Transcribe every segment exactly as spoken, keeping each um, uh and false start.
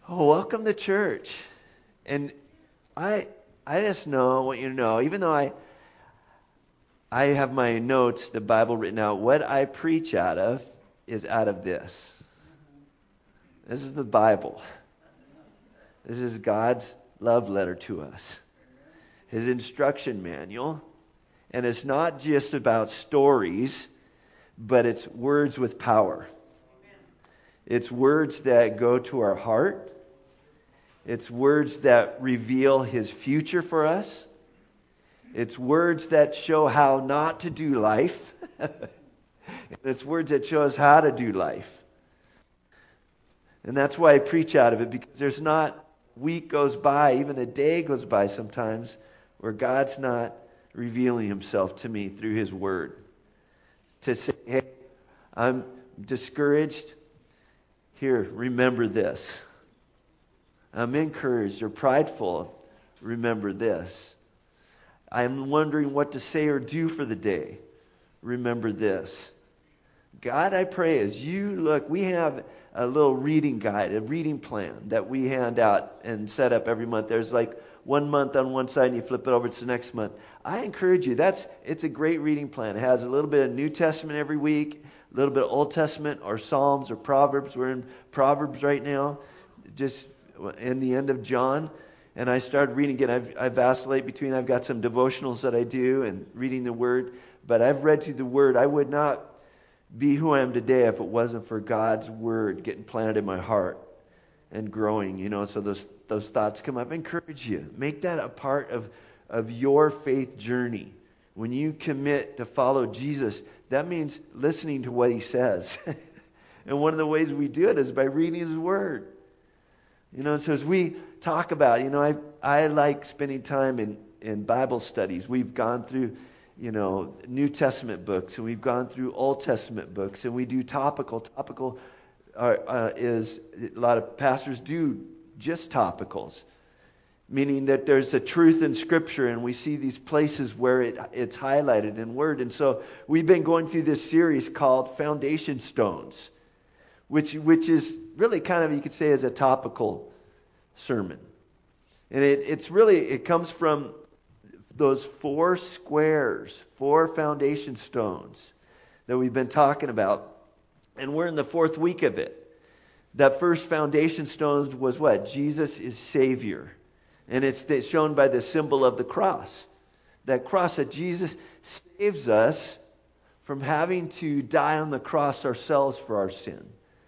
Oh, welcome to church. And I I just know, want you to know, even though I I have my notes, the Bible written out, what I preach out of is out of this. This is the Bible. This is God's love letter to us. His instruction manual. And it's not just about stories, but it's words with power. It's words that go to our heart. It's words that reveal His future for us. It's words that show how not to do life. It's words that show us how to do life. And that's why I preach out of it, because there's not a week goes by, even a day goes by sometimes, where God's not revealing Himself to me through His Word. To say, hey, I'm discouraged. Here, remember this. I'm encouraged or prideful. Remember this. I'm wondering what to say or do for the day. Remember this. God, I pray, as you look, we have a little reading guide, a reading plan that we hand out and set up every month. There's like one month on one side and you flip it over to the next month. I encourage you. That's it's a great reading plan. It has a little bit of New Testament every week, a little bit of Old Testament or Psalms or Proverbs. We're in Proverbs right now. Just in the end of John, and I started reading again. I've, I vacillate between, I've got some devotionals that I do and reading the Word, but I've read through the Word. I would not be who I am today if it wasn't for God's Word getting planted in my heart and growing, you know, so those those thoughts come up. I encourage you. Make that a part of, of your faith journey. When you commit to follow Jesus, that means listening to what He says. And one of the ways we do it is by reading His Word. You know, so as we talk about, you know, I I like spending time in, in Bible studies. We've gone through, you know, New Testament books, and we've gone through Old Testament books, and we do topical. Topical are, uh, is, a lot of pastors do just topicals, meaning that there's a truth in Scripture, and we see these places where it it's highlighted in Word. And so we've been going through this series called Foundation Stones, which which is really kind of, you could say, is a topical sermon. And it, it's really, it comes from those four squares, four foundation stones that we've been talking about. And we're in the fourth week of it. That first foundation stone was what? Jesus is Savior. And it's, it's shown by the symbol of the cross. That cross, that Jesus saves us from having to die on the cross ourselves for our sin.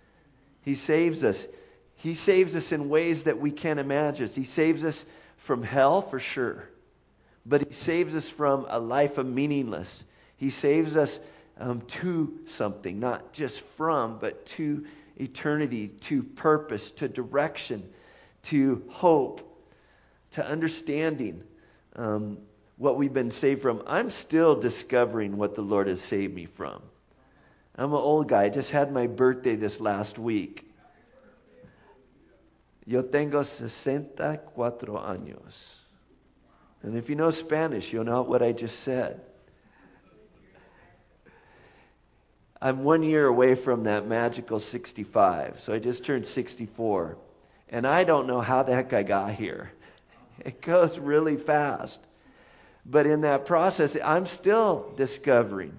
He saves us. He saves us in ways that we can't imagine. He saves us from hell for sure. But He saves us from a life of meaningless. He saves us um, to something, not just from, but to eternity, to purpose, to direction, to hope, to understanding um, what we've been saved from. I'm still discovering what the Lord has saved me from. I'm an old guy. I just had my birthday this last week. Yo tengo sesenta cuatro años. And if you know Spanish, you'll know what I just said. I'm one year away from that magical sixty-five. So I just turned sixty-four. And I don't know how the heck I got here. It goes really fast. But in that process, I'm still discovering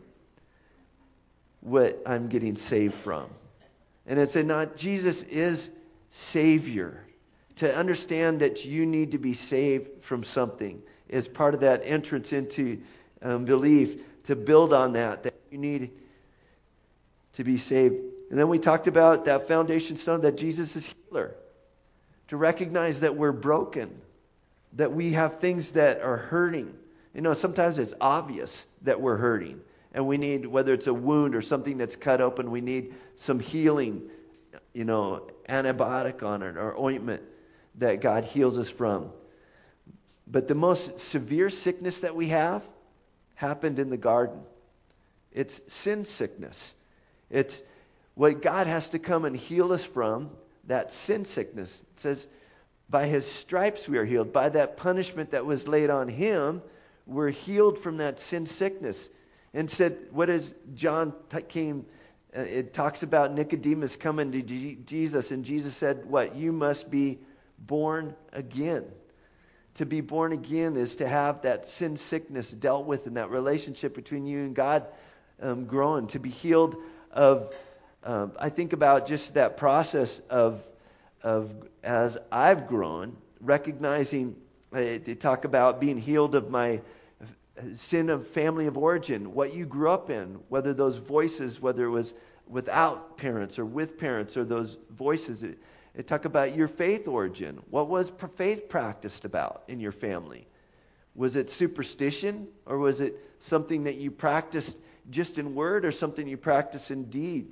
what I'm getting saved from. And it's a not, Jesus is Savior. To understand that you need to be saved from something is part of that entrance into um, belief. To build on that, that you need to be saved. And then we talked about that foundation stone, that Jesus is healer. To recognize that we're broken. That we have things that are hurting. You know, sometimes it's obvious that we're hurting. And we need, whether it's a wound or something that's cut open, we need some healing, you know, antibiotic on it or ointment that God heals us from. But the most severe sickness that we have happened in the garden. It's sin sickness. It's what God has to come and heal us from, that sin sickness. It says, by His stripes we are healed. By that punishment that was laid on Him, we're healed from that sin sickness. And said, what does John came Uh, It talks about Nicodemus coming to Je- Jesus, and Jesus said, what? You must be born again. To be born again is to have that sin sickness dealt with and that relationship between you and God um, growing. To be healed of, um, I think about just that process of, of as I've grown, recognizing, uh, they talk about being healed of my sin of family of origin, what you grew up in, whether those voices, whether it was without parents or with parents, or those voices. It, it talk about your faith origin. What was pr- faith practiced about in your family? Was it superstition, or was it something that you practiced just in word, or something you practiced in deed?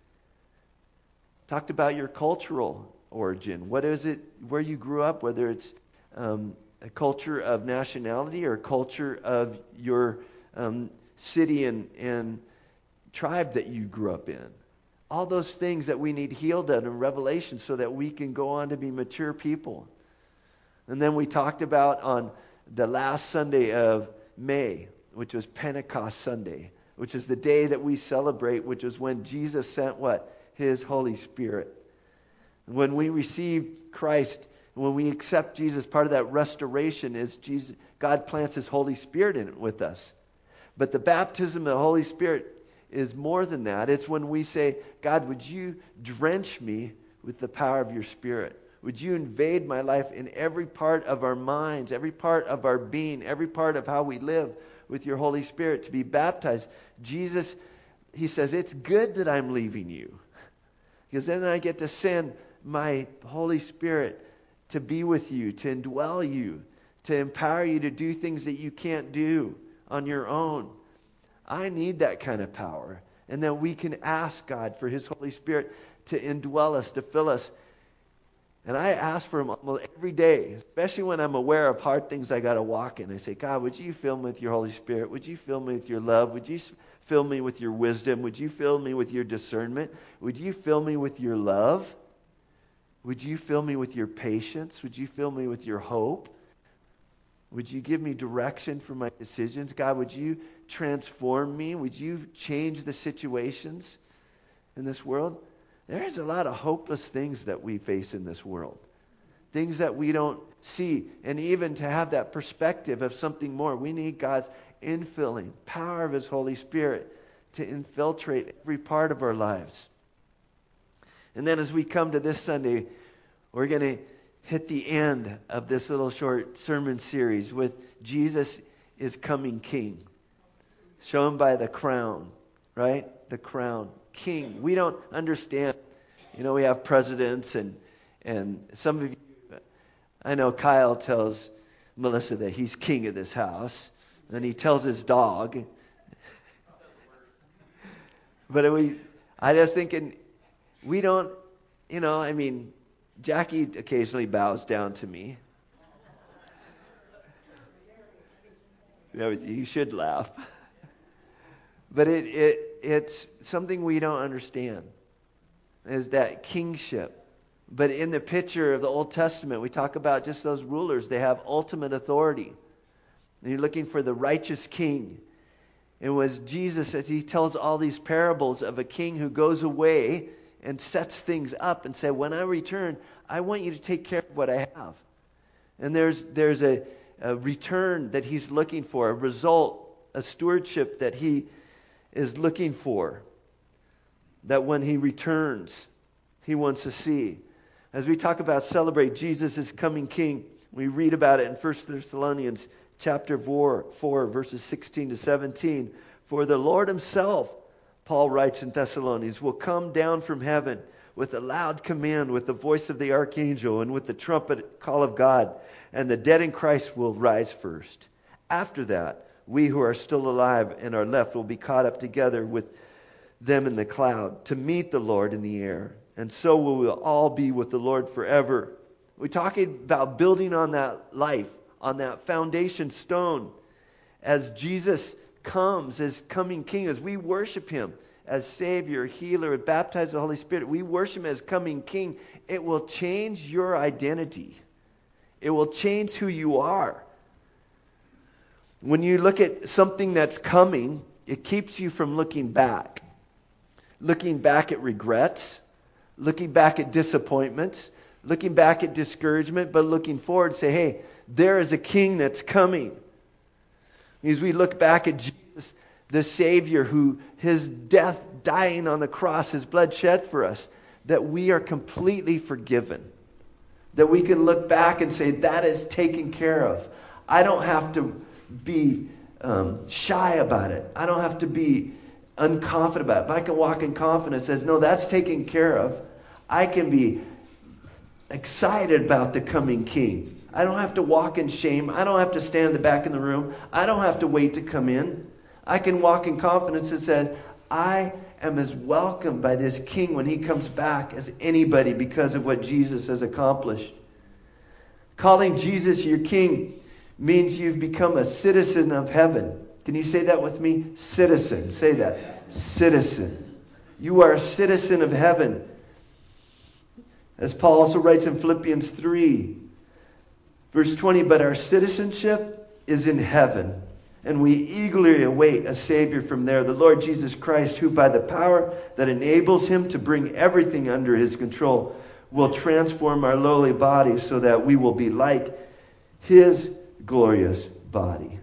Talked about your cultural origin. What is it where you grew up, whether it's um, a culture of nationality or a culture of your um, city and, and tribe that you grew up in. All those things that we need healed of in Revelation so that we can go on to be mature people. And then we talked about on the last Sunday of May, which was Pentecost Sunday, which is the day that we celebrate, which is when Jesus sent what? His Holy Spirit. When we receive Christ, when we accept Jesus, part of that restoration is Jesus, God plants His Holy Spirit in it with us. But the baptism of the Holy Spirit is more than that. It's when we say, God, would you drench me with the power of your Spirit? Would you invade my life in every part of our minds, every part of our being, every part of how we live with your Holy Spirit to be baptized? Jesus, He says, it's good that I'm leaving you, because then I get to send my Holy Spirit to be with you, to indwell you, to empower you to do things that you can't do on your own. I need that kind of power. And then we can ask God for His Holy Spirit to indwell us, to fill us. And I ask for Him almost every day, especially when I'm aware of hard things I got to walk in. I say, God, would you fill me with your Holy Spirit? Would you fill me with your love? Would you fill me with your wisdom? Would you fill me with your discernment? Would you fill me with your love? Would you fill me with your patience? Would you fill me with your hope? Would you give me direction for my decisions? God, would you transform me? Would you change the situations in this world? There's a lot of hopeless things that we face in this world. Things that we don't see. And even to have that perspective of something more, we need God's infilling, power of His Holy Spirit to infiltrate every part of our lives. And then as we come to this Sunday, we're going to hit the end of this little short sermon series with Jesus is coming King. Shown by the crown, right? The crown. King. We don't understand. You know, we have presidents and and some of you, I know Kyle tells Melissa that he's king of this house. And he tells his dog. But we, I just thinking, we don't, you know, I mean, Jackie occasionally bows down to me. You know, you should laugh. But it, it it's something we don't understand, is that kingship. But in the picture of the Old Testament, we talk about just those rulers. They have ultimate authority. And you're looking for the righteous king. It was Jesus, as He tells all these parables of a king who goes away and sets things up and said, when I return, I want you to take care of what I have. And there's there's a, a return that He's looking for, a result, a stewardship that He is looking for, that when He returns, He wants to see. As we talk about celebrate Jesus is coming King, we read about it in First Thessalonians chapter four, four, verses sixteen to seventeen. For the Lord Himself, Paul writes in Thessalonians, will come down from heaven with a loud command, with the voice of the archangel, and with the trumpet call of God, and the dead in Christ will rise first. After that, we who are still alive and are left will be caught up together with them in the cloud to meet the Lord in the air. And so we will all be with the Lord forever. We're talking about building on that life, on that foundation stone. As Jesus comes as coming King, as we worship Him as Savior, Healer, and baptize the Holy Spirit, we worship Him as coming King. It will change your identity. It will change who you are. When you look at something that's coming, it keeps you from looking back. looking back at regrets, looking back at disappointments, looking back at discouragement, but looking forward and say, hey, there is a king that's coming. As we look back at Jesus, the Savior, who his death, dying on the cross, his blood shed for us, that we are completely forgiven. That we can look back and say, that is taken care of. I don't have to be um, shy about it. I don't have to be unconfident about it. If I can walk in confidence, says, no, that's taken care of. I can be excited about the coming king. I don't have to walk in shame. I don't have to stand in the back in the room. I don't have to wait to come in. I can walk in confidence and say, I am as welcomed by this king when he comes back as anybody because of what Jesus has accomplished. Calling Jesus your king means you've become a citizen of heaven. Can you say that with me? Citizen. Say that. Citizen. You are a citizen of heaven. As Paul also writes in Philippians three, verse twenty, but our citizenship is in heaven, and we eagerly await a Savior from there, the Lord Jesus Christ, who by the power that enables him to bring everything under his control will transform our lowly bodies so that we will be like his glorious body.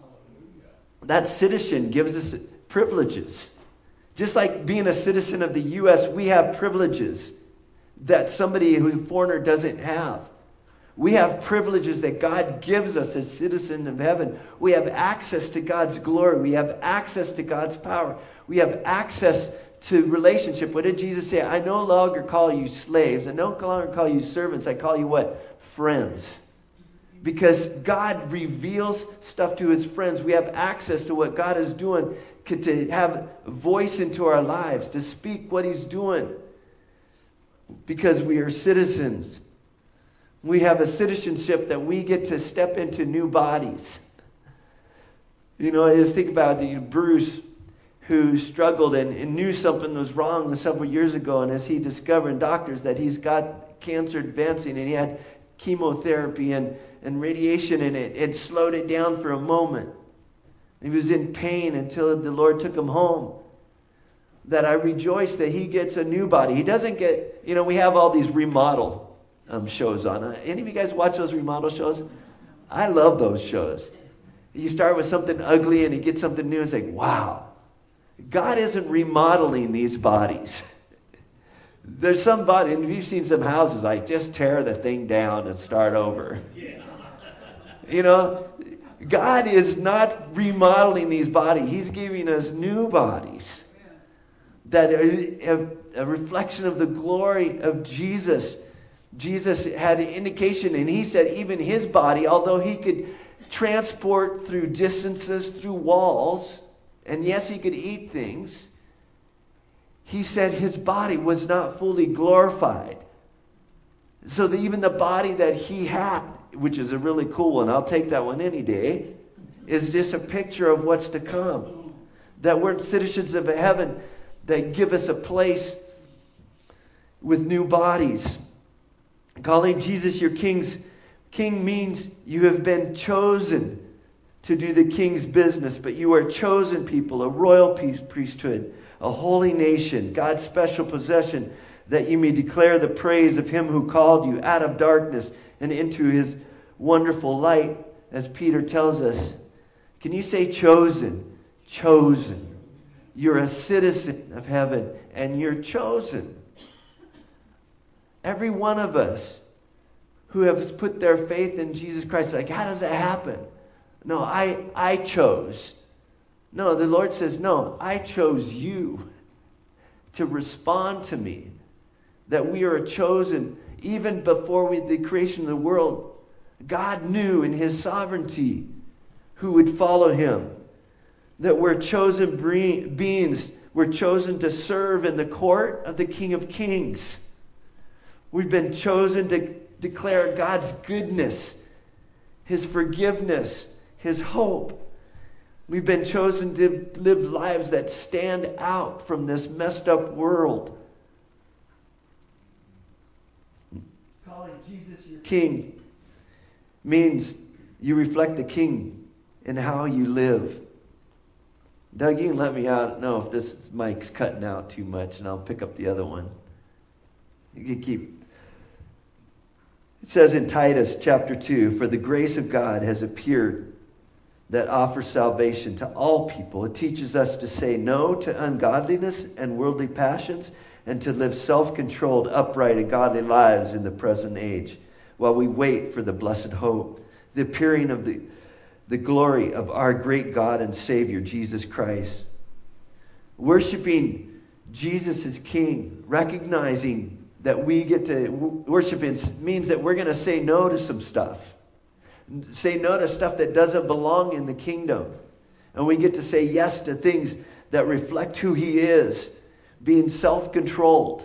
That citizen gives us privileges. Just like being a citizen of the U S, we have privileges that somebody who's a foreigner doesn't have. We have privileges that God gives us as citizens of heaven. We have access to God's glory. We have access to God's power. We have access to relationship. What did Jesus say? I no longer call you slaves. I no longer call you servants. I call you what? Friends. Because God reveals stuff to his friends. We have access to what God is doing, to have voice into our lives, to speak what he's doing. Because we are citizens. We have a citizenship that we get to step into new bodies. You know, I just think about you know, Bruce, who struggled and, and knew something was wrong several years ago. And as he discovered, doctors, that he's got cancer advancing, and he had chemotherapy and, and radiation, and it, it slowed it down for a moment. He was in pain until the Lord took him home. That I rejoice that he gets a new body. He doesn't get, you know, we have all these remodel Um, shows on. Uh, any of you guys watch those remodel shows? I love those shows. You start with something ugly and you get something new. It's like, wow. God isn't remodeling these bodies. There's some body, and you've seen some houses like just tear the thing down and start over. Yeah. You know, God is not remodeling these bodies. He's giving us new bodies that are a reflection of the glory of Jesus. Jesus had an indication, and he said even his body, although he could transport through distances, through walls, and yes, he could eat things, he said his body was not fully glorified. So that even the body that he had, which is a really cool one, I'll take that one any day, is just a picture of what's to come. That we're citizens of heaven that give us a place with new bodies. Calling Jesus your king's king means you have been chosen to do the king's business, but you are chosen people, a royal priesthood, a holy nation, God's special possession, that you may declare the praise of him who called you out of darkness and into his wonderful light, as Peter tells us. Can you say chosen? Chosen. You're a citizen of heaven, and you're chosen. Every one of us who have put their faith in Jesus Christ, like, how does that happen? No, I, I chose. No, the Lord says, no, I chose you to respond to me. That we are chosen even before we, the creation of the world. God knew in his sovereignty who would follow him. That we're chosen beings. We're chosen to serve in the court of the King of Kings. We've been chosen to declare God's goodness, his forgiveness, his hope. We've been chosen to live lives that stand out from this messed up world. Calling Jesus your king means you reflect the king in how you live. Doug, you can let me out know if this mic's cutting out too much, and I'll pick up the other one. You can keep. It says in Titus chapter two, "For the grace of God has appeared that offers salvation to all people. It teaches us to say no to ungodliness and worldly passions, and to live self-controlled, upright, and godly lives in the present age, while we wait for the blessed hope, the appearing of the the glory of our great God and Savior, Jesus Christ." Worshipping Jesus as King, recognizing that we get to worship Him, means that we're going to say no to some stuff. Say no to stuff that doesn't belong in the kingdom. And we get to say yes to things that reflect who He is, being self-controlled.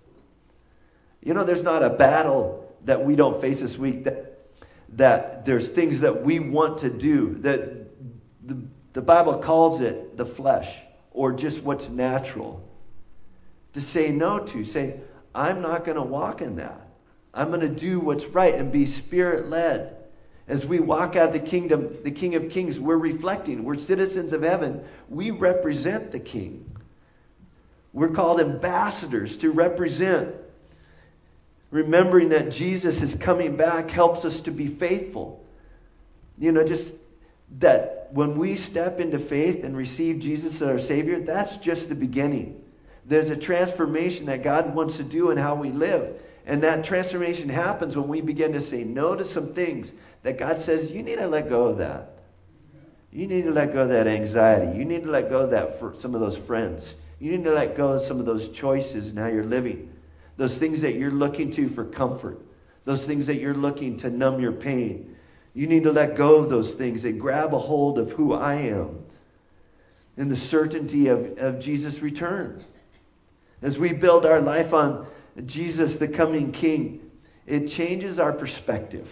You know, there's not a battle that we don't face this week that that there's things that we want to do, that the, the Bible calls it the flesh, or just what's natural. To say no to, say, I'm not going to walk in that. I'm going to do what's right and be Spirit-led. As we walk out the kingdom, the King of Kings, we're reflecting. We're citizens of heaven. We represent the King. We're called ambassadors to represent. Remembering that Jesus is coming back helps us to be faithful. You know, just that when we step into faith and receive Jesus as our Savior, that's just the beginning. There's a transformation that God wants to do in how we live. And that transformation happens when we begin to say no to some things that God says, you need to let go of that. You need to let go of that anxiety. You need to let go of that for some of those friends. You need to let go of some of those choices in how you're living. Those things that you're looking to for comfort. Those things that you're looking to numb your pain. You need to let go of those things and grab a hold of who I am and the certainty of, of Jesus' return. As we build our life on Jesus, the coming King, it changes our perspective.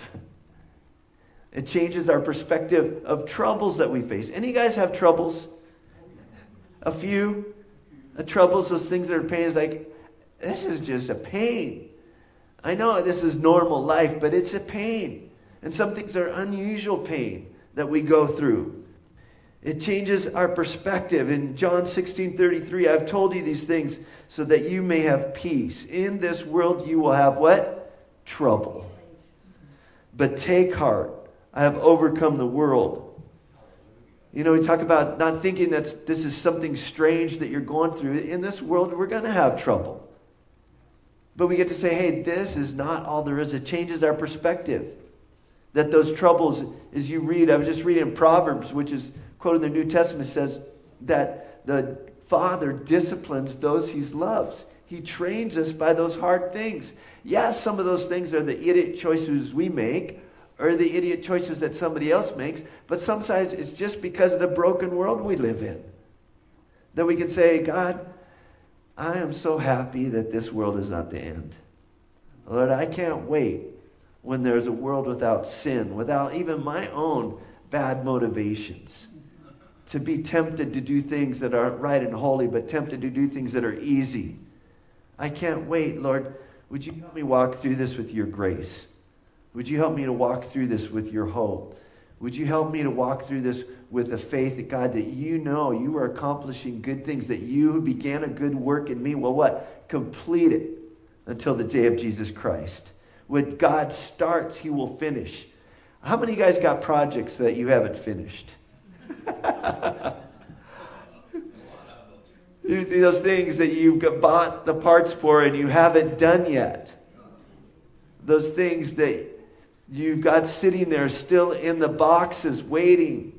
It changes our perspective of troubles that we face. Any guys have troubles? A few? Uh, troubles, those things that are pain, is like, this is just a pain. I know this is normal life, but it's a pain. And some things are unusual pain that we go through. It changes our perspective. In John sixteen thirty-three, I've told you these things so that you may have peace. In this world you will have what? Trouble. But take heart. I have overcome the world. You know, we talk about not thinking that this is something strange that you're going through. In this world, we're going to have trouble. But we get to say, hey, this is not all there is. It changes our perspective. That those troubles, as you read, I was just reading Proverbs, which is quoted in the New Testament, says that the Father disciplines those He loves. He trains us by those hard things. Yes, some of those things are the idiot choices we make, or the idiot choices that somebody else makes, but sometimes it's just because of the broken world we live in. That we can say, God, I am so happy that this world is not the end. Lord, I can't wait when there's a world without sin, without even my own bad motivations. To be tempted to do things that aren't right and holy, but tempted to do things that are easy. I can't wait, Lord. Would you help me walk through this with your grace? Would you help me to walk through this with your hope? Would you help me to walk through this with the faith that, God, that you know you are accomplishing good things, that you who began a good work in me will what? Complete it until the day of Jesus Christ. When God starts, He will finish. How many of you guys got projects that you haven't finished? Those things that you've bought the parts for and you haven't done yet. Those things that you've got sitting there still in the boxes waiting.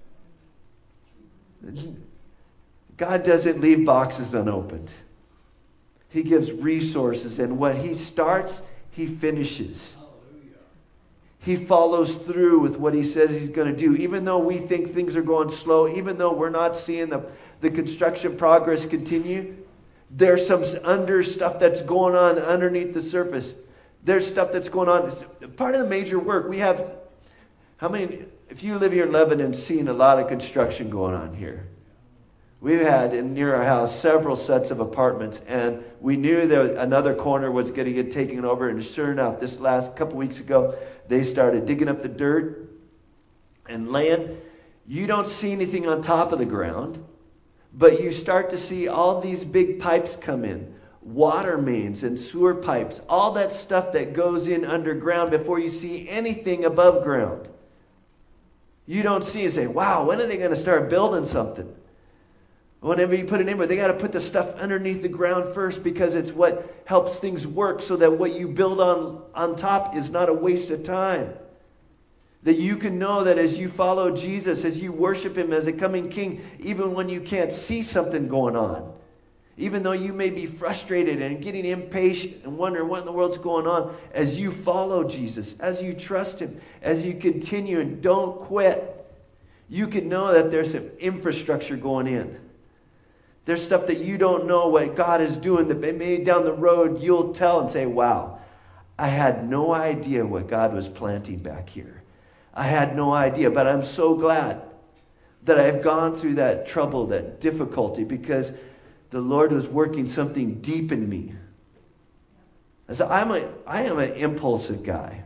God doesn't leave boxes unopened. He gives resources, and what He starts, He finishes. He follows through with what He says He's going to do. Even though we think things are going slow, even though we're not seeing the, the construction progress continue, there's some under stuff that's going on underneath the surface. There's stuff that's going on. Part of the major work, we have, how many, if you live here in Lebanon, seen a lot of construction going on here. We've had in near our house several sets of apartments, and we knew that another corner was going to get taken over, and sure enough, this last couple weeks ago, they started digging up the dirt and land. You don't see anything on top of the ground. But you start to see all these big pipes come in. Water mains and sewer pipes. All that stuff that goes in underground before you see anything above ground. You don't see and say, wow, when are they going to start building something? Whenever you put it in, but they got to put the stuff underneath the ground first, because it's what helps things work, so that what you build on, on top is not a waste of time. That you can know that as you follow Jesus, as you worship Him as a coming King, even when you can't see something going on, even though you may be frustrated and getting impatient and wondering what in the world's going on, as you follow Jesus, as you trust Him, as you continue and don't quit, you can know that there's some infrastructure going in. There's stuff that you don't know what God is doing, that maybe down the road you'll tell and say, wow, I had no idea what God was planting back here. I had no idea, but I'm so glad that I've gone through that trouble, that difficulty, because the Lord was working something deep in me. I said, I'm a, I am an impulsive guy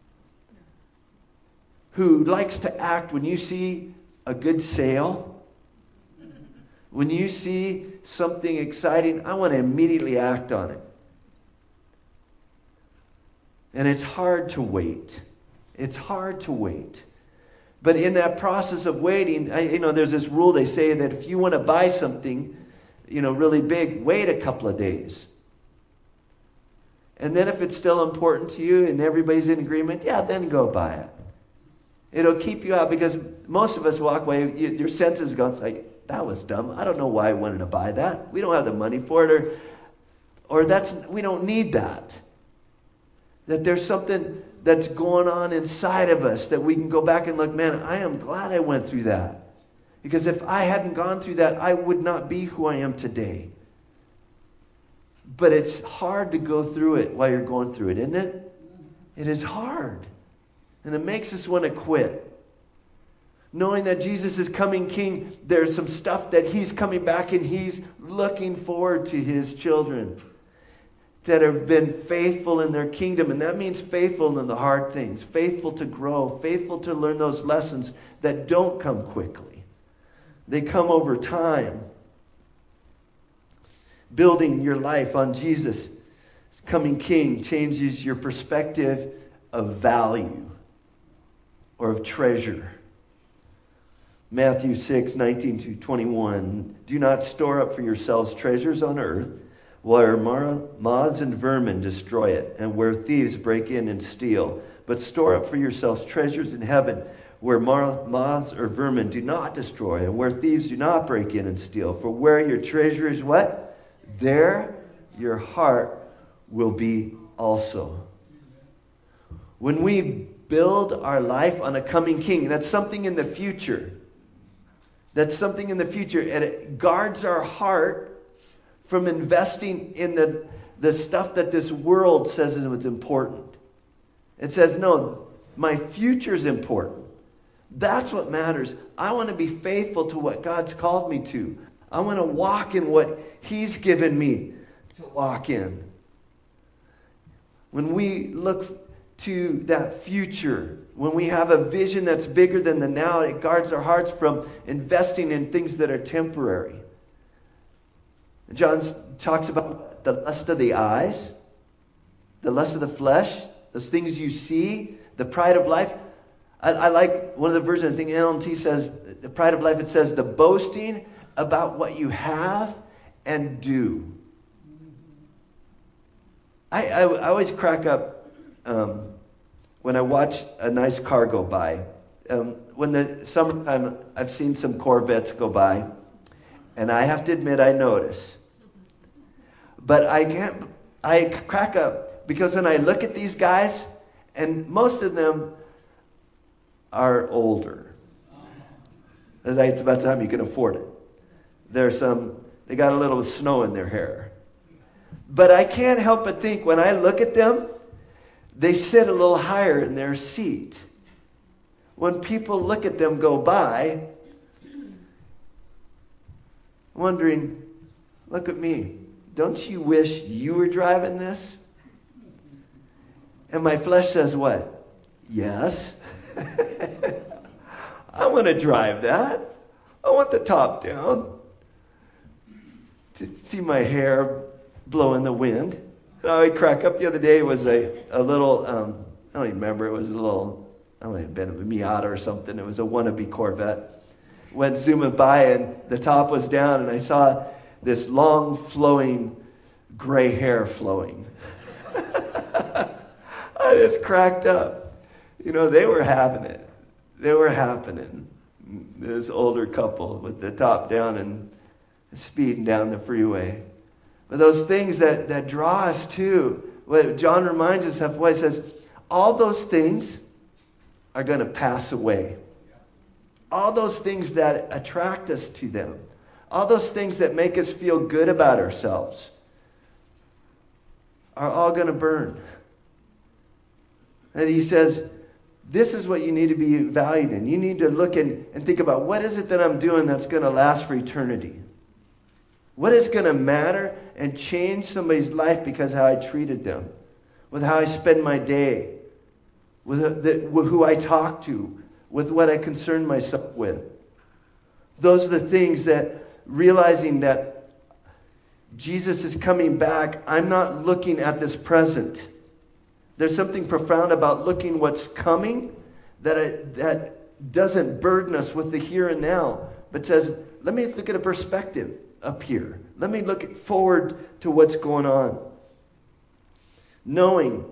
who likes to act when you see a good sale. When you see something exciting, I want to immediately act on it. And it's hard to wait. It's hard to wait. But in that process of waiting, I, you know, there's this rule they say that if you want to buy something, you know, really big, wait a couple of days. And then if it's still important to you and everybody's in agreement, yeah, then go buy it. It'll keep you out, because most of us walk away, you, your senses go, it's like, that was dumb. I don't know why I wanted to buy that. We don't have the money for it, or or that's we don't need that. That there's something that's going on inside of us that we can go back and look, man, I am glad I went through that. Because if I hadn't gone through that, I would not be who I am today. But it's hard to go through it while you're going through it, isn't it? It is hard. And it makes us want to quit. Knowing that Jesus is coming King, there's some stuff that He's coming back and He's looking forward to His children that have been faithful in their kingdom. And that means faithful in the hard things, faithful to grow, faithful to learn those lessons that don't come quickly. They come over time. Building your life on Jesus, coming King, changes your perspective of value or of treasure. Matthew six, nineteen to twenty-one. Do not store up for yourselves treasures on earth, where moths and vermin destroy it, and where thieves break in and steal. But store up for yourselves treasures in heaven, where moths or vermin do not destroy, and where thieves do not break in and steal. For where your treasure is, what? There your heart will be also. When we build our life on a coming King, that's something in the future. That's something in the future, and it guards our heart from investing in the, the stuff that this world says is important. It says, no, my future is important. That's what matters. I want to be faithful to what God's called me to. I want to walk in what He's given me to walk in. When we look to that future, when we have a vision that's bigger than the now, it guards our hearts from investing in things that are temporary. John talks about the lust of the eyes, the lust of the flesh, those things you see, the pride of life. I, I like one of the versions, I think N L T says, the pride of life, it says the boasting about what you have and do. I, I, I always crack up um, when I watch a nice car go by. Um, when the summertime, I've seen some Corvettes go by, and I have to admit I notice. But I can't, I crack up because when I look at these guys, and most of them are older. It's about time you can afford it. There's some, they got a little snow in their hair. But I can't help but think when I look at them, they sit a little higher in their seat. When people look at them go by, wondering, look at me. Don't you wish you were driving this? And my flesh says what? Yes. I want to drive that. I want the top down. to see my hair blow in the wind. And I would crack up. The other day was a, a little, um, I don't even remember, it was a little, I don't know, it had been a Miata or something. It was a wannabe Corvette. Went zooming by and the top was down and I saw this long flowing gray hair flowing. I just cracked up. You know, they were having it. They were happening. This older couple with the top down and speeding down the freeway. But those things that, that draw us to, what John reminds us of, what he says, all those things are going to pass away. All those things that attract us to them. All those things that make us feel good about ourselves are all going to burn. And he says, this is what you need to be valued in. You need to look in and think about, what is it that I'm doing that's going to last for eternity? What is going to matter and change somebody's life because of how I treated them? With how I spend my day? With, the, with who I talk to? With what I concern myself with? Those are the things that, realizing that Jesus is coming back, I'm not looking at this present. There's something profound about looking what's coming that it, that doesn't burden us with the here and now, but says, let me look at a perspective up here. Let me look forward to what's going on. Knowing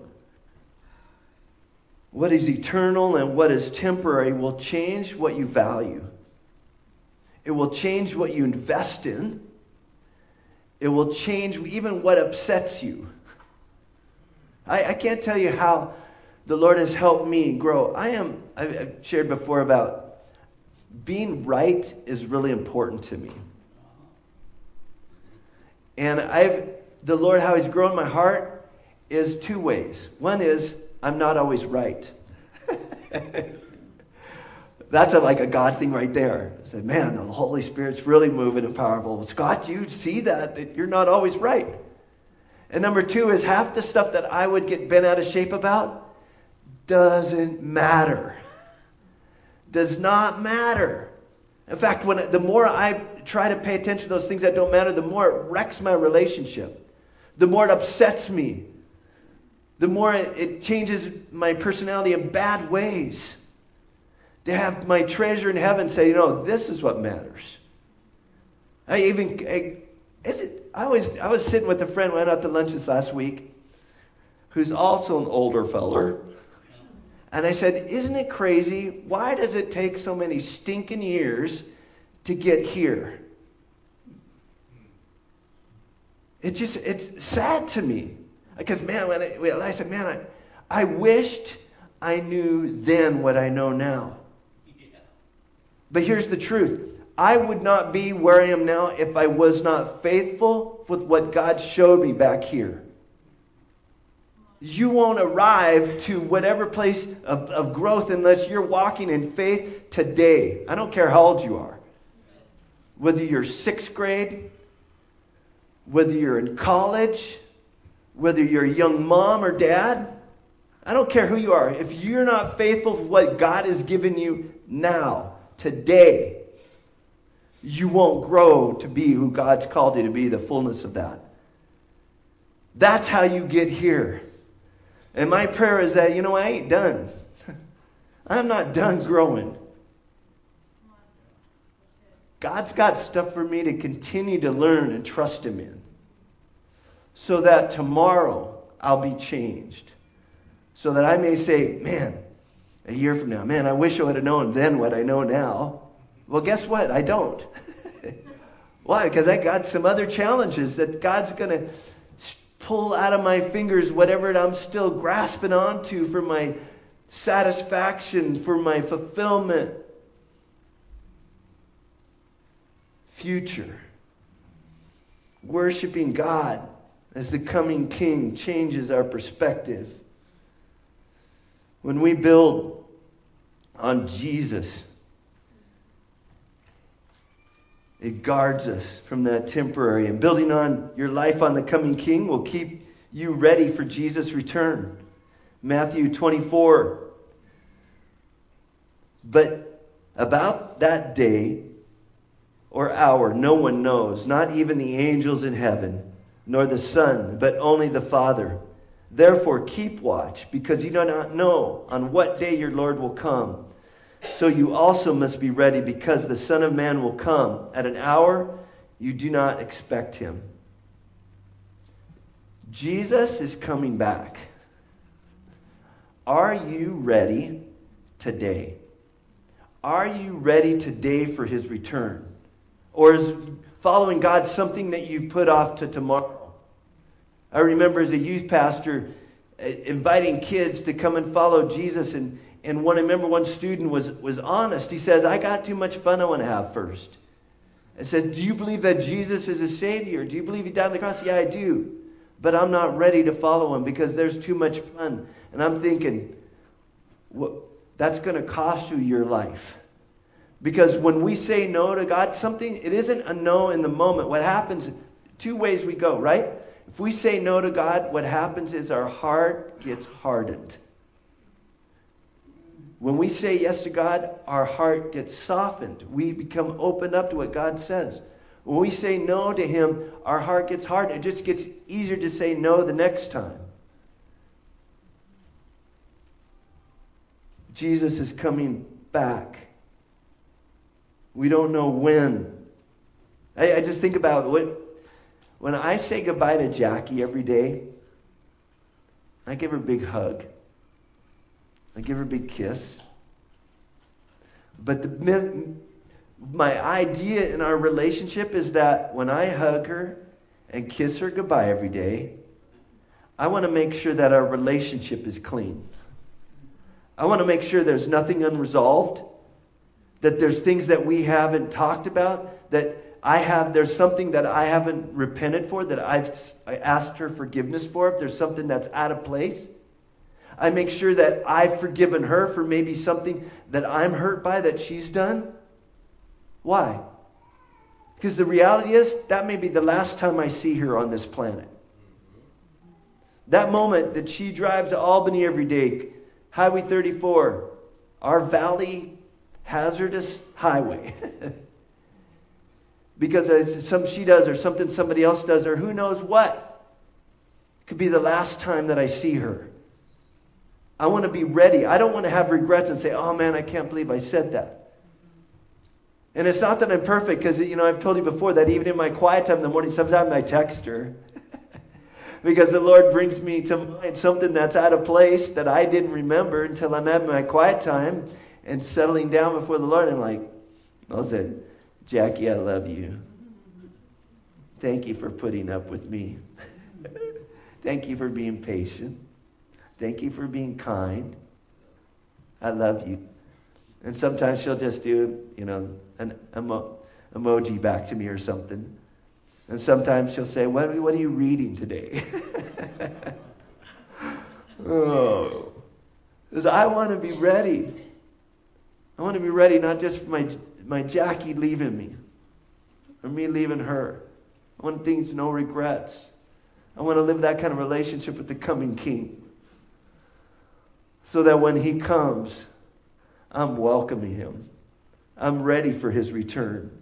what is eternal and what is temporary will change what you value. It will change what you invest in. It will change even what upsets you. I, I can't tell you how the Lord has helped me grow. I am, I've, I've shared before about being right is really important to me. And I've, the Lord, how He's grown my heart is two ways. One is, I'm not always right. That's a, like a God thing right there. I said, man, the Holy Spirit's really moving and powerful. Scott, you see that, that you're not always right. And number two is half the stuff that I would get bent out of shape about doesn't matter. Does not matter. In fact, when the more I try to pay attention to those things that don't matter, the more it wrecks my relationship. The more it upsets me. The more it, it changes my personality in bad ways. To have my treasure in heaven say, you know, this is what matters. I even, I, it, I was I was sitting with a friend, went out to lunch this last week, who's also an older feller. And I said, isn't it crazy? Why does it take so many stinking years to get here? It just, it's sad to me. Because, man, when I, when I said, man, I, I wished I knew then what I know now. But here's the truth. I would not be where I am now if I was not faithful with what God showed me back here. You won't arrive to whatever place of, of growth unless you're walking in faith today. I don't care how old you are. Whether you're sixth grade, whether you're in college, whether you're a young mom or dad, I don't care who you are. If you're not faithful with what God has given you now, today, you won't grow to be who God's called you to be, the fullness of that. That's how you get here. And my prayer is that, you know, I ain't done. I'm not done growing. God's got stuff for me to continue to learn and trust Him in. So that tomorrow I'll be changed. So that I may say, man, a year from now, man, I wish I would have known then what I know now. Well, guess what? I don't. Why? Because I got some other challenges that God's going to pull out of my fingers whatever I'm still grasping onto for my satisfaction, for my fulfillment. Future. Worshiping God as the coming King changes our perspective. When we build on Jesus, it guards us from that temporary. And building on your life on the coming King will keep you ready for Jesus' return. Matthew twenty-four. But about that day, or hour no one knows, not even the angels in heaven, nor the Son, but only the Father. Therefore keep watch, because you do not know on what day your Lord will come. So you also must be ready, because the Son of Man will come at an hour you do not expect him. Jesus is coming back. Are you ready today? Are you ready today for his return? Or is following God something that you've put off to tomorrow? I remember as a youth pastor inviting kids to come and follow Jesus, and, and one, I remember one student was, was honest. He says, I got too much fun I want to have first. I said, do you believe that Jesus is a Savior? Do you believe he died on the cross? Yeah, I do. But I'm not ready to follow him because there's too much fun. And I'm thinking, what, that's going to cost you your life. Because when we say no to God, something, it isn't a no in the moment. What happens, two ways we go, right? If we say no to God, what happens is our heart gets hardened. When we say yes to God, our heart gets softened. We become opened up to what God says. When we say no to him, our heart gets hard. It just gets easier to say no the next time. Jesus is coming back. We don't know when. I, I just think about what when I say goodbye to Jackie every day, I give her a big hug. I give her a big kiss. But the my idea in our relationship is that when I hug her and kiss her goodbye every day, I want to make sure that our relationship is clean. I want to make sure there's nothing unresolved, that there's things that we haven't talked about, that I have, there's something that I haven't repented for, that I've I asked her forgiveness for, if there's something that's out of place. I make sure that I've forgiven her for maybe something that I'm hurt by that she's done. Why? Because the reality is, that may be the last time I see her on this planet. That moment that she drives to Albany every day, Highway thirty-four, our valley hazardous highway. Because some she does or something somebody else does or who knows what. It could be the last time that I see her. I want to be ready. I don't want to have regrets and say, oh man, I can't believe I said that. And it's not that I'm perfect, because, you know, I've told you before that even in my quiet time in the morning, sometimes I text her. Because the Lord brings me to mind something that's out of place that I didn't remember until I'm at my quiet time and settling down before the Lord. I'm like, I'll say, Jackie, I love you. Thank you for putting up with me. Thank you for being patient. Thank you for being kind. I love you. And sometimes she'll just do, you know, an emo- emoji back to me or something. And sometimes she'll say, what, what are you reading today? Oh. Because I want to be ready. I want to be ready not just for my, my Jackie leaving me. Or me leaving her. I want things, no regrets. I want to live that kind of relationship with the coming King. So that when he comes, I'm welcoming him. I'm ready for his return.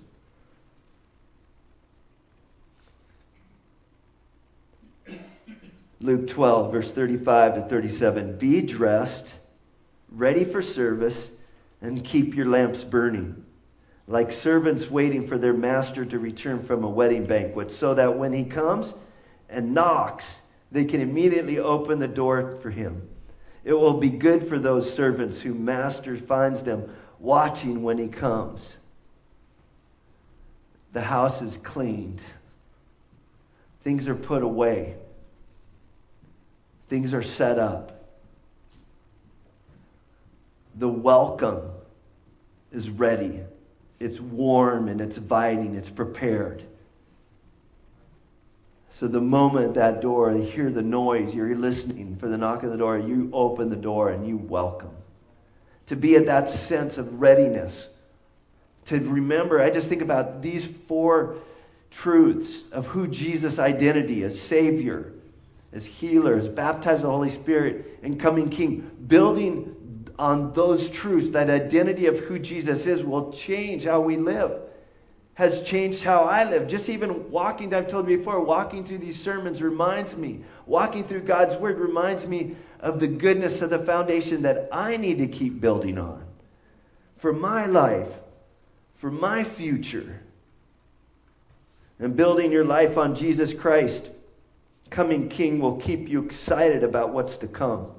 Luke twelve, verse thirty-five to thirty-seven. Be dressed, ready for service, and keep your lamps burning, like servants waiting for their master to return from a wedding banquet, so that when he comes and knocks, they can immediately open the door for him. It will be good for those servants whose master finds them watching when he comes. The house is cleaned. Things are put away. Things are set up. The welcome is ready. It's warm and it's inviting. It's prepared. So the moment that door, you hear the noise, you're listening for the knock on the door, you open the door and you welcome. To be at that sense of readiness. To remember, I just think about these four truths of who Jesus' identity as Savior, as healer, as baptized in the Holy Spirit, and coming King. Building on those truths, that identity of who Jesus is will change how we live. has changed how I live. Just even walking, I've told you before, walking through these sermons reminds me, walking through God's Word reminds me of the goodness of the foundation that I need to keep building on. For my life, for my future. And building your life on Jesus Christ, coming King, will keep you excited about what's to come.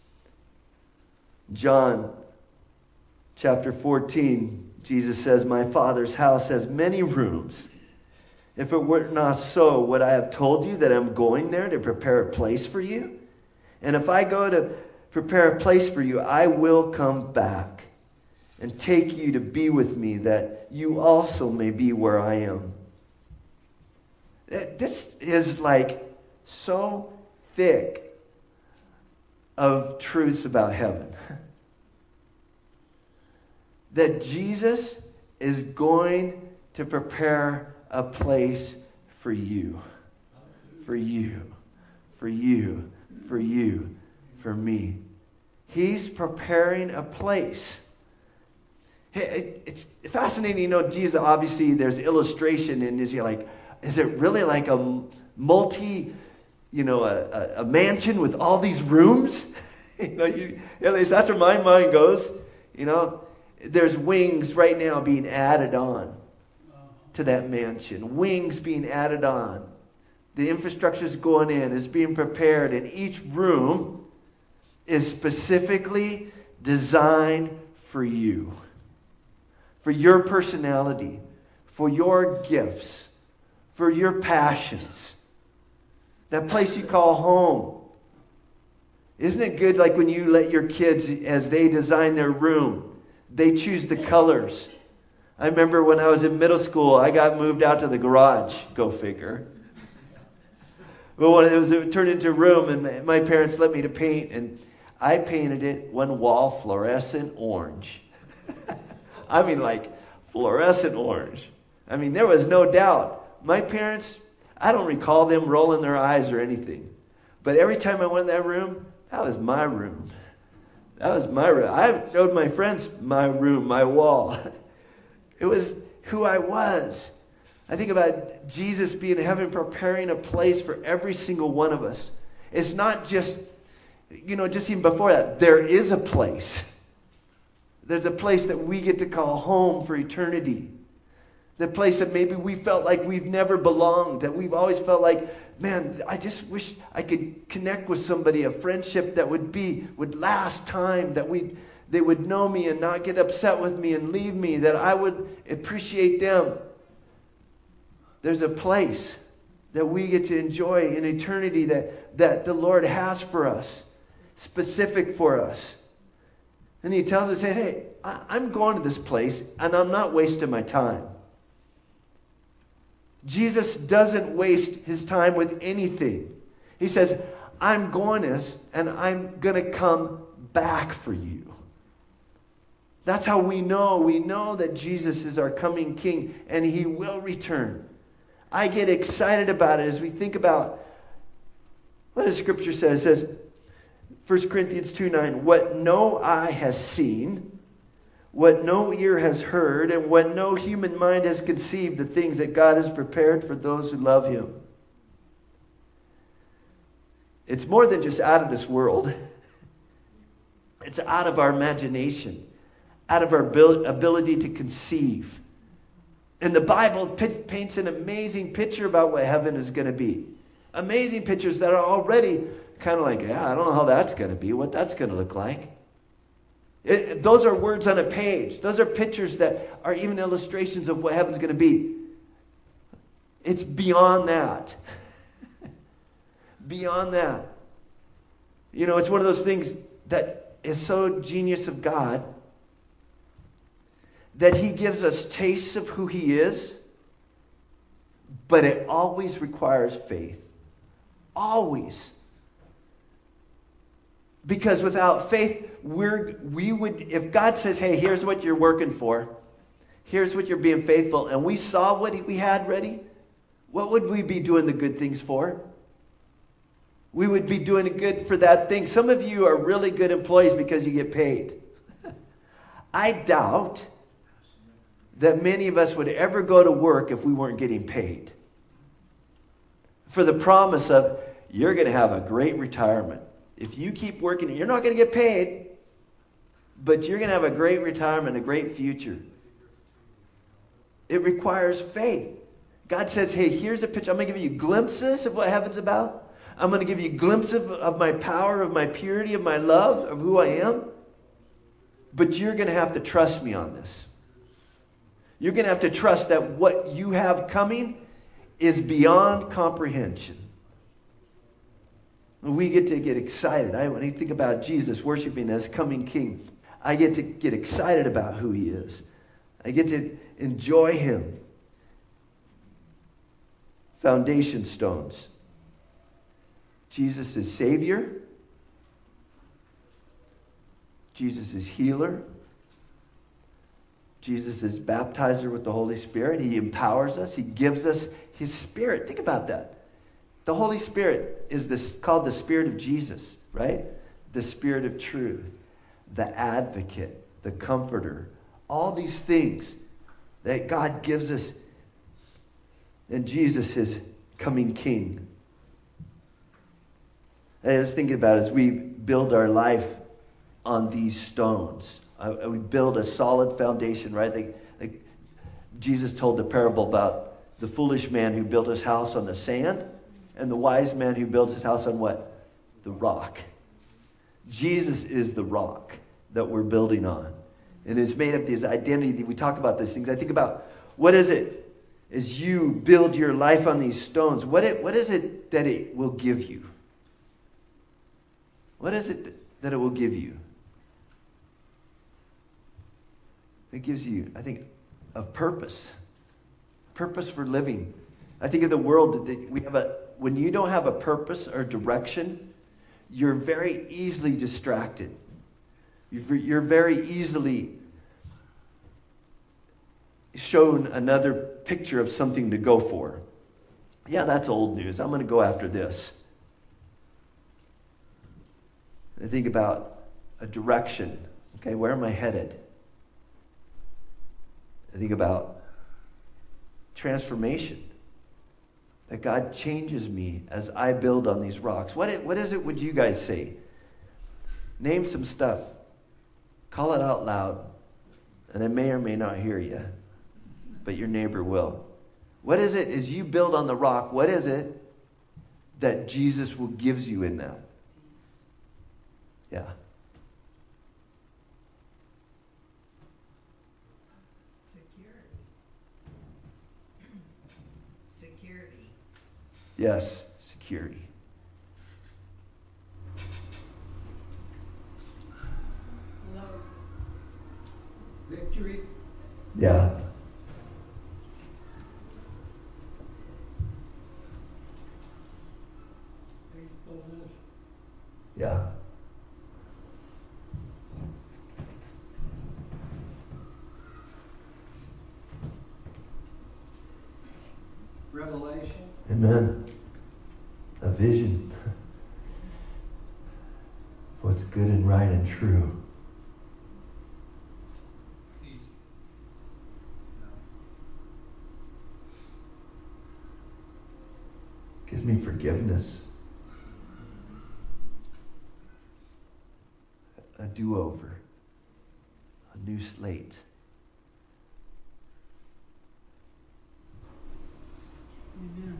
John chapter fourteen, Jesus says, "My Father's house has many rooms. If it were not so, would I have told you that I'm going there to prepare a place for you? And if I go to prepare a place for you, I will come back and take you to be with me, that you also may be where I am." This is like so thick of truths about heaven. That Jesus is going to prepare a place for you. For you. For you. For you. For me. He's preparing a place. It's fascinating, you know, Jesus, obviously there's illustration, and is he like, is it really like a multi, you know, a, a mansion with all these rooms? you know, you, at least that's where my mind goes. You know, there's wings right now being added on to that mansion. Wings being added on. The infrastructure's going in, is being prepared, and each room is specifically designed for you. For your personality, for your gifts, for your passions. That place you call home. Isn't it good, like when you let your kids, as they design their room, they choose the colors. I remember when I was in middle school, I got moved out to the garage. Go figure. But when it was, it turned into a room, and my parents let me to paint, and I painted it one wall fluorescent orange. I mean, like fluorescent orange. I mean, there was no doubt. My parents, I don't recall them rolling their eyes or anything. But every time I went in that room, that was my room. That was my room. I showed my friends my room, my wall. It was who I was. I think about Jesus being in heaven, preparing a place for every single one of us. It's not just, you know, just even before that, there is a place. There's a place that we get to call home for eternity. The place that maybe we felt like we've never belonged, that we've always felt like, man, I just wish I could connect with somebody, a friendship that would be, would last time, that we, they would know me and not get upset with me and leave me, that I would appreciate them. There's a place that we get to enjoy in eternity that, that the Lord has for us, specific for us. And he tells us, hey, I'm going to this place and I'm not wasting my time. Jesus doesn't waste his time with anything. He says, I'm going this and I'm going to come back for you. That's how we know. We know that Jesus is our coming King and he will return. I get excited about it as we think about what the scripture says. It says, First Corinthians two nine, what no eye has seen, what no ear has heard, and what no human mind has conceived, the things that God has prepared for those who love him. It's more than just out of this world. It's out of our imagination, out of our ability to conceive. And the Bible p- paints an amazing picture about what heaven is going to be. Amazing pictures that are already kind of like, yeah, I don't know how that's going to be, what that's going to look like. It, those are words on a page. Those are pictures that are even illustrations of what heaven's going to be. It's beyond that. Beyond that. You know, it's one of those things that is so genius of God that he gives us tastes of who he is, but it always requires faith. Always. Because without faith, we're, we would, if God says, hey, here's what you're working for, here's what you're being faithful, and we saw what we had ready, what would we be doing the good things for? We would be doing it good for that thing. Some of you are really good employees because you get paid. I doubt that many of us would ever go to work if we weren't getting paid. For the promise of, you're going to have a great retirement. If you keep working, you're not going to get paid, but you're going to have a great retirement, a great future. It requires faith. God says, hey, here's a picture. I'm going to give you glimpses of what heaven's about. I'm going to give you glimpses of, of my power, of my purity, of my love, of who I am. But you're going to have to trust me on this. You're going to have to trust that what you have coming is beyond comprehension. We get to get excited. I, when I think about Jesus worshiping as coming King, I get to get excited about who he is. I get to enjoy him. Foundation stones. Jesus is Savior. Jesus is healer. Jesus is baptizer with the Holy Spirit. He empowers us. He gives us his Spirit. Think about that. The Holy Spirit is this, called the Spirit of Jesus, right? The Spirit of truth, the advocate, the comforter. All these things that God gives us. And Jesus is coming King. I was thinking about as we build our life on these stones. Uh, we build a solid foundation, right? Like, like Jesus told the parable about the foolish man who built his house on the sand and the wise man who built his house on what? The rock. Jesus is the rock that we're building on. And it's made up this identity. We talk about these things. I think about what is it as you build your life on these stones? What it, what is it that it will give you? What is it that it will give you? It gives you, I think, a purpose. Purpose for living. I think of the world that we have a, when you don't have a purpose or direction, you're very easily distracted. You're very easily shown another picture of something to go for. Yeah, that's old news. I'm going to go after this. I think about a direction. Okay, where am I headed? I think about transformation. That God changes me as I build on these rocks. What is, what is it would you guys say? Name some stuff. Call it out loud. And I may or may not hear you. But your neighbor will. What is it as you build on the rock? What is it that Jesus will gives you in that? Yeah. Security. Yes, security. Love. Victory. Yeah. Faithfulness. Yeah. Revelation. Amen. A vision. What's good and right and true. Peace. Gives me forgiveness. A do-over. A new slate. Amen.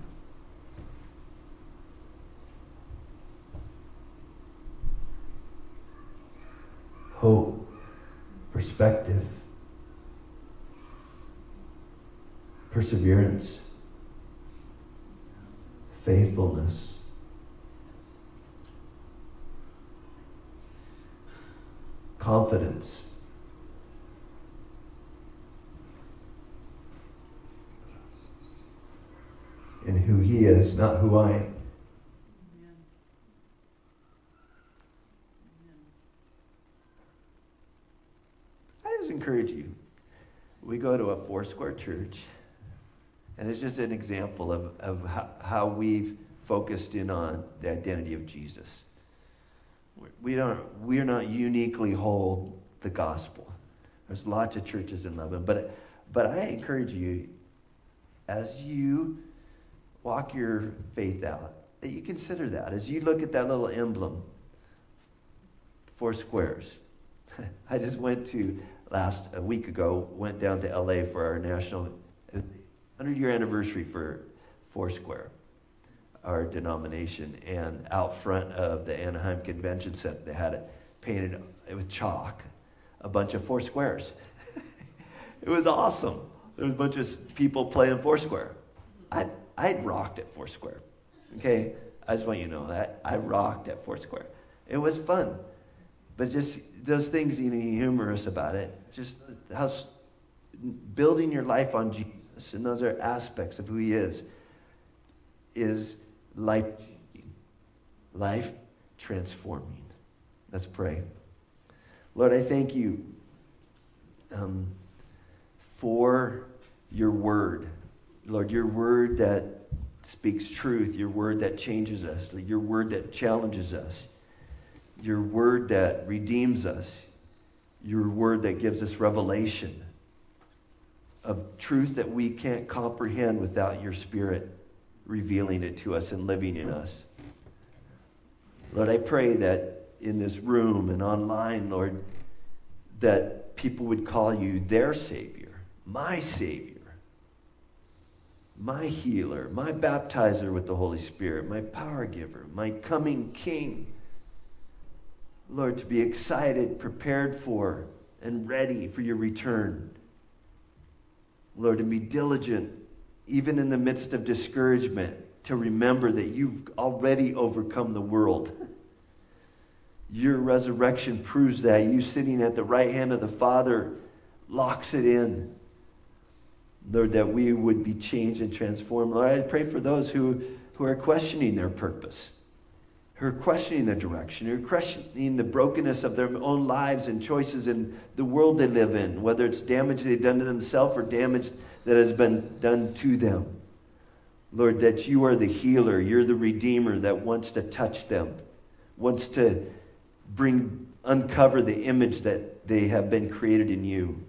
Hope. Perspective. Perseverance. Faithfulness. Confidence. In who he is, not who I am. Amen. Amen. I just encourage you. We go to a four-square church, and it's just an example of, of how, how we've focused in on the identity of Jesus. We don't, we're not uniquely hold the gospel. There's lots of churches in Lebanon, but But I encourage you, as you walk your faith out, that you consider that. As you look at that little emblem, four squares. I just went to, last, a week ago, went down to L A for our national hundred-year anniversary for Foursquare, our denomination. And out front of the Anaheim Convention Center, they had it painted with chalk, a bunch of four squares. It was awesome. There was a bunch of people playing Foursquare. I I rocked at Foursquare. Okay, I just want you to know that I rocked at Foursquare. It was fun, but just those things, you know, humorous about it. Just how building your life on Jesus, and those are aspects of who He is, is life changing, life transforming. Let's pray. Lord, I thank you um, for your word. Lord, your word that speaks truth, your word that changes us, your word that challenges us, your word that redeems us, your word that gives us revelation of truth that we can't comprehend without your Spirit revealing it to us and living in us. Lord, I pray that in this room and online, Lord, that people would call you their Savior, my Savior, my healer, my baptizer with the Holy Spirit, my power giver, my coming King. Lord, to be excited, prepared for, and ready for your return. Lord, to be diligent, even in the midst of discouragement, to remember that you've already overcome the world. Your resurrection proves that. You sitting at the right hand of the Father locks it in. Lord, that we would be changed and transformed. Lord, I pray for those who, who are questioning their purpose, who are questioning their direction, who are questioning the brokenness of their own lives and choices in the world they live in, whether it's damage they've done to themselves or damage that has been done to them. Lord, that you are the healer, you're the redeemer that wants to touch them, wants to bring, uncover the image that they have been created in you.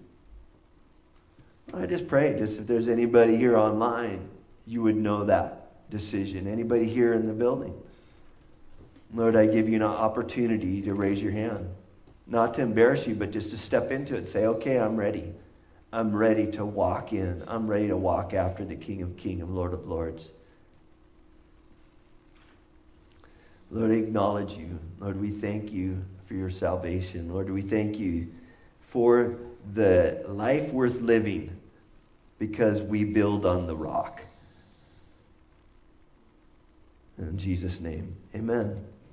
I just pray, just if there's anybody here online, you would know that decision. Anybody here in the building? Lord, I give you an opportunity to raise your hand. Not to embarrass you, but just to step into it and say, okay, I'm ready. I'm ready to walk in. I'm ready to walk after the King of Kings and Lord of Lords. Lord, I acknowledge you. Lord, we thank you for your salvation. Lord, we thank you for the life worth living because we build on the rock. In Jesus' name, amen.